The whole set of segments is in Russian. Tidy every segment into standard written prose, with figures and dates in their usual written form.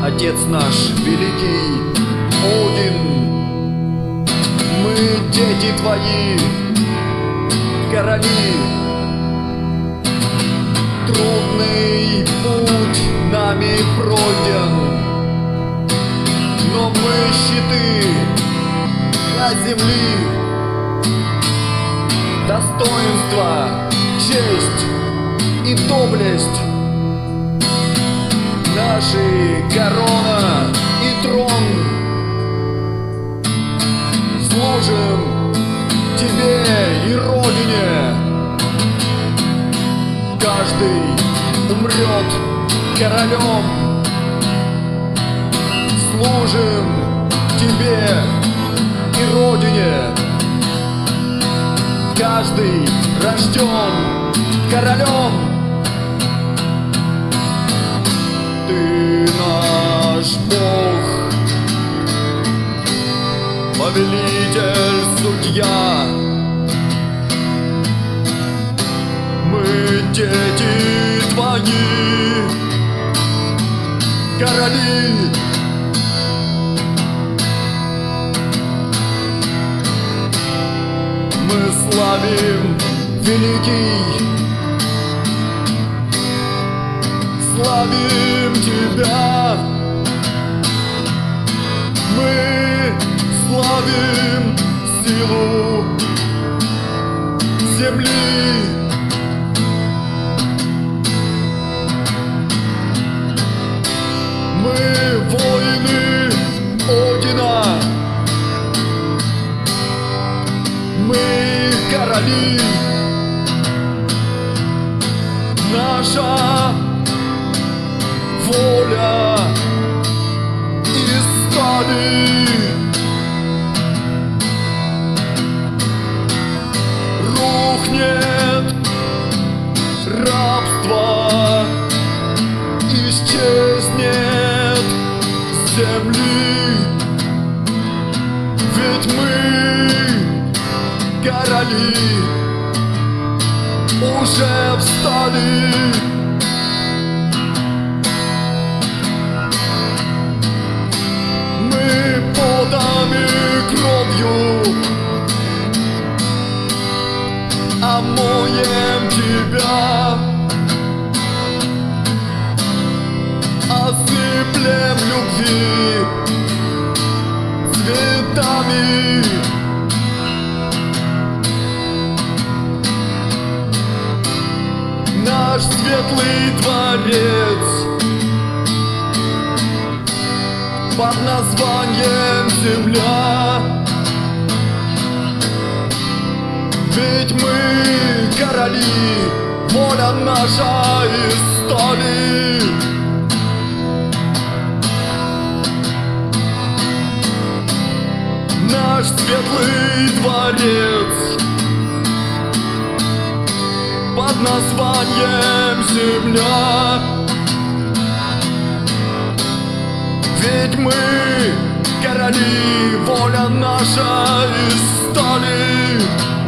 Отец наш великий Один, мы дети твои, короли. Трудный путь нами пройден, но мы щиты для земли. Достоинство, честь и доблесть наши корона и трон. Служим тебе и Родине. Каждый умрет королем. Служим тебе и Родине. Каждый рожден королем. Ты наш Бог, повелитель, судья. Мы дети твои, короли. Мы славим великий, славим тебя. Мы славим силу земли. Мы воины Одина, мы короли. Наша воля из стали. Рухнет рабство, исчезнет с земли. Ведь мы, короли, уже встали. Мы потом и кровью омоем тебя, осыплем любви цветами. Наш светлый дворец под названием земля. Ведь мы короли, воля наша из стали. Наш светлый дворец под названием земля. Ведь мы короли, воля наша из стали.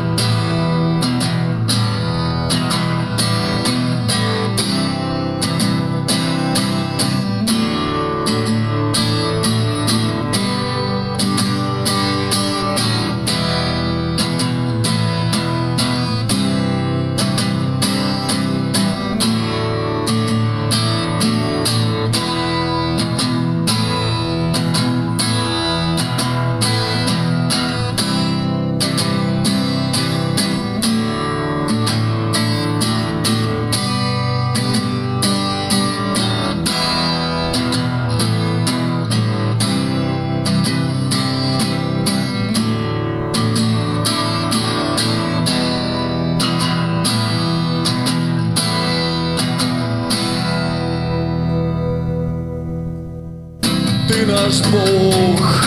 Ты наш Бог,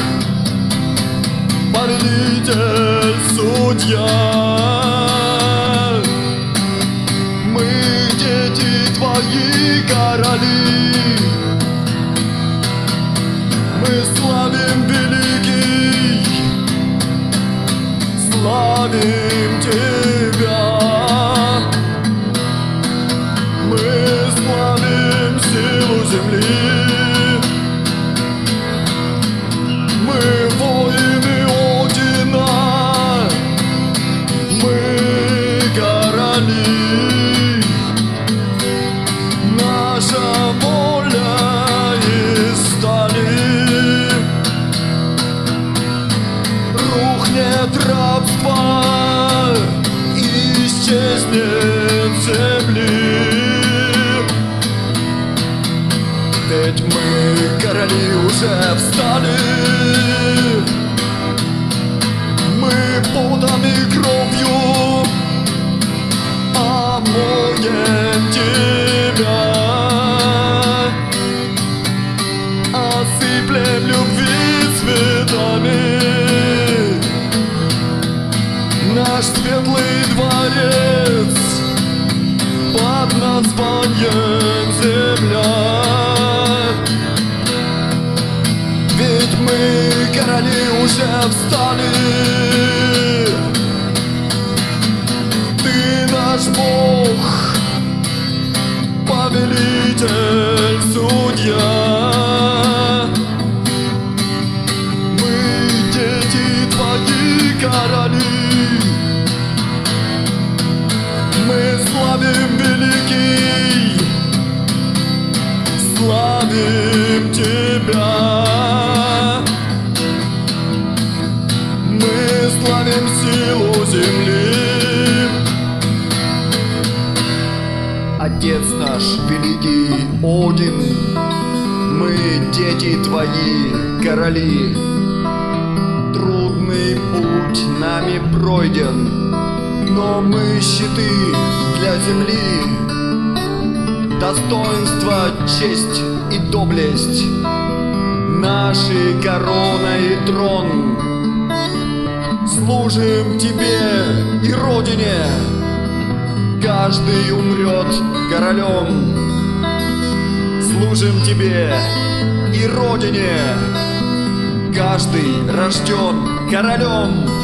повелитель, судья. Мы дети твои, короли. Мы славим великий, славим тебя. Мы славим силу земли. наша воля из стали. Рухнет рабство, исчезнет земли. Ведь мы, короли, уже встали. Мы потом и кровью омоем тебя, осыплем любви цветами. Наш светлый дворец под названием земля. Ведь мы, короли, уже встали. Ты наш Бог, повелитель, судья. Мы дети твои, короли. Мы славим великий, славим тебя. Мы славим силу земли. Отец наш великий Один, мы дети твои, короли. Трудный путь нами пройден, но мы щиты для земли. Достоинство, честь и доблесть, наши корона и трон. Служим тебе и Родине, каждый умрет королем. Служим тебе и Родине, каждый рожден королем.